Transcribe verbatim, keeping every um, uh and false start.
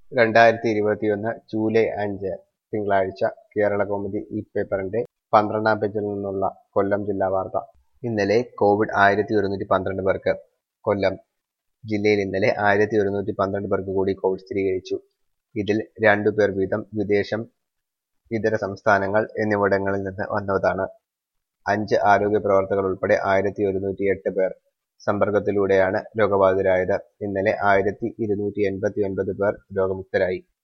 രണ്ടായിരത്തി ഇരുപത്തിയൊന്ന് ജൂലൈ അഞ്ച് തിങ്കളാഴ്ച കേരളകൗമുദി ഈ പേപ്പറിന്റെ പന്ത്രണ്ടാം പേജിൽ നിന്നുള്ള കൊല്ലം ജില്ലാ വാർത്ത. ഇന്നലെ കോവിഡ് ആയിരത്തി ഒരുന്നൂറ്റി പന്ത്രണ്ട് പേർക്ക്. കൊല്ലം ജില്ലയിൽ ഇന്നലെ ആയിരത്തി ഒരുന്നൂറ്റി പന്ത്രണ്ട് പേർക്ക് കൂടി കോവിഡ് സ്ഥിരീകരിച്ചു. ഇതിൽ രണ്ടു പേർ വീതം വിദേശം, ഇതര സംസ്ഥാനങ്ങൾ എന്നിവിടങ്ങളിൽ നിന്ന് വന്നതാണ്. അഞ്ച് ആരോഗ്യ പ്രവർത്തകർ ഉൾപ്പെടെ ആയിരത്തി ഒരുന്നൂറ്റി എട്ട് പേർ സമ്പർക്കത്തിലൂടെയാണ് രോഗബാധിതരായത്. ഇന്നലെ ആയിരത്തി ഇരുന്നൂറ്റി എൺപത്തി ഒൻപത് പേർ രോഗമുക്തരായി.